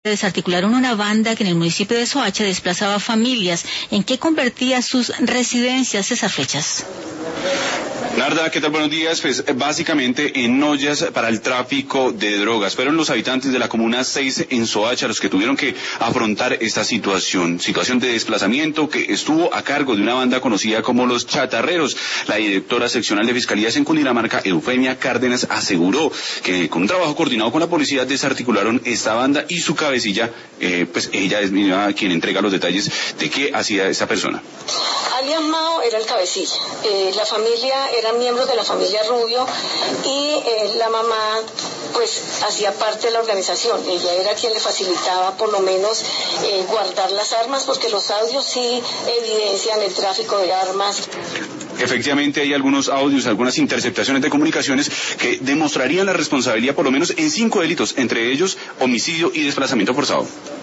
Desarticularon una banda que en el municipio de Soacha desplazaba familias. ¿En qué convertía sus residencias esas fechas? Narda, ¿qué tal? Buenos días. Pues básicamente en ollas para el tráfico de drogas. Fueron los habitantes de la comuna 6 en Soacha los que tuvieron que afrontar esta situación de desplazamiento que estuvo a cargo de una banda conocida como los Chatarreros. La directora seccional de Fiscalías en Cundinamarca, Eufemia Cárdenas, aseguró que con un trabajo coordinado con la policía desarticularon esta banda y su cabecilla, pues ella es quien entrega los detalles de qué hacía esta persona. Alias Mao era el cabecilla. La familia eran miembros de la familia Rubio y la mamá pues hacía parte de la organización. Ella era quien le facilitaba por lo menos guardar las armas, porque los audios sí evidencian el tráfico de armas. Efectivamente hay algunos audios, algunas interceptaciones de comunicaciones que demostrarían la responsabilidad por lo menos en 5 delitos, entre ellos homicidio y desplazamiento forzado.